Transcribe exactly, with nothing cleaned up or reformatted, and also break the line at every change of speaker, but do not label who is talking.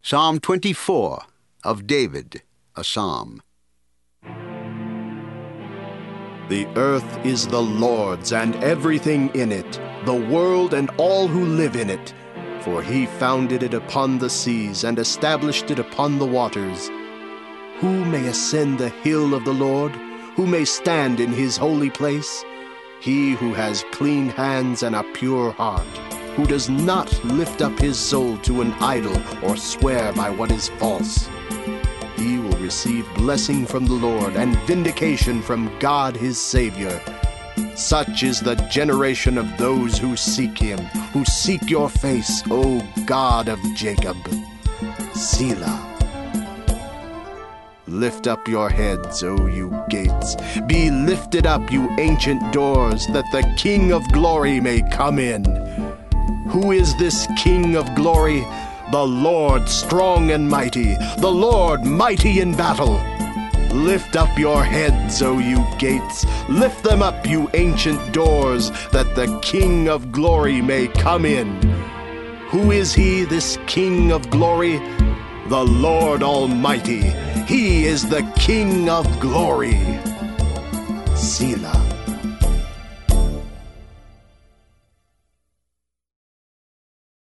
Psalm twenty-four of David, a psalm.
The earth is the Lord's and everything in it, the world and all who live in it. For he founded it upon the seas and established it upon the waters. Who may ascend the hill of the Lord? Who may stand in his holy place? He who has clean hands and a pure heart, who does not lift up his soul to an idol or swear by what is false. He will receive blessing from the Lord and vindication from God his Savior. Such is the generation of those who seek him, who seek your face, O God of Jacob. Selah. Lift up your heads, O you gates. Be lifted up, you ancient doors, that the King of glory may come in. Who is this King of glory? The Lord strong and mighty, the Lord mighty in battle. Lift up your heads, O you gates. Lift them up, you ancient doors, that the King of glory may come in. Who is he, this King of glory? The Lord Almighty. He is the King of glory. Selah.